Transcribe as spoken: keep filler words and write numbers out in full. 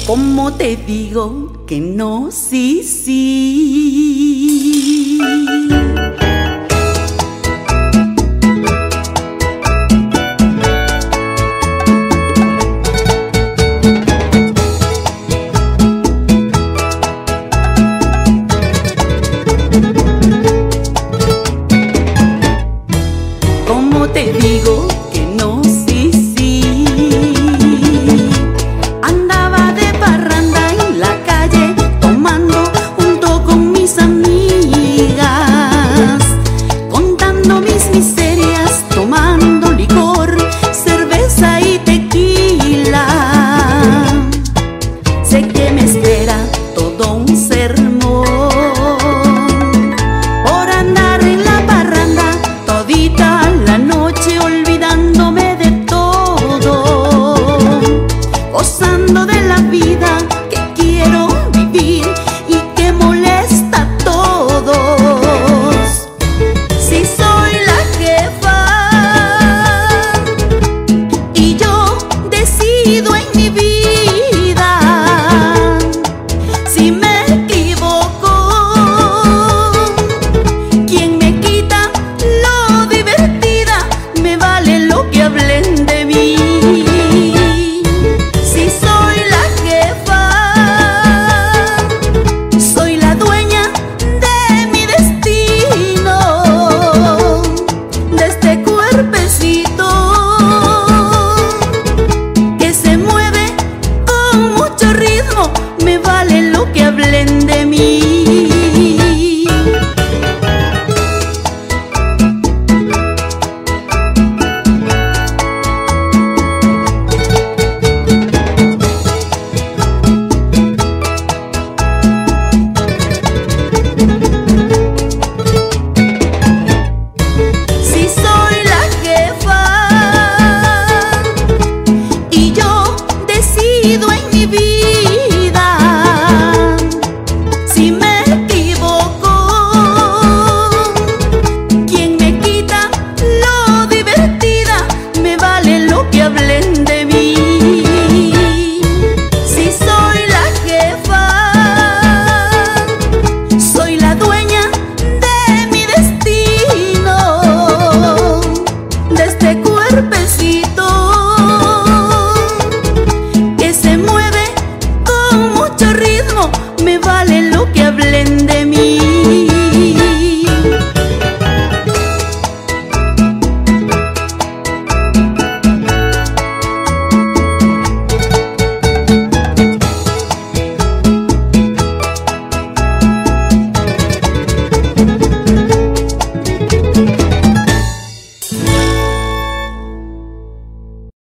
¿Cómo te digo que no? Sí, sí. ¿Cómo te digo que no? Sí, sí. Andaba de parranda en la calle, tomando junto con mis amigas, contando mis miserias, tomando licor, cerveza y tequila. Sé que me espera todo un sermón por andar en la parranda todita la noche, olvidándome de todo, gozando de la vida que quiero vivir y que molesta a todos. Si soy la jefa y yo decido en mi vida